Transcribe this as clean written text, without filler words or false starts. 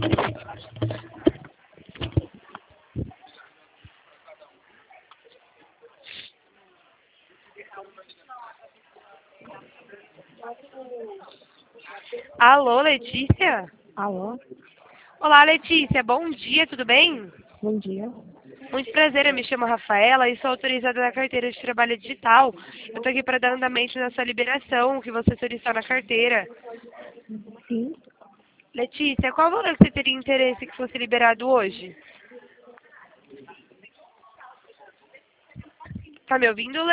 Alô, Letícia? Alô, Olá, Letícia. Bom dia, tudo bem? bom dia. Muito prazer, eu me chamo Rafaela e sou autorizada da carteira de trabalho digital. Eu estou aqui para dar andamento na sua liberação, que você solicitou na carteira. Sim, Letícia, qual valor você teria interesse que fosse liberado hoje? Tá me ouvindo,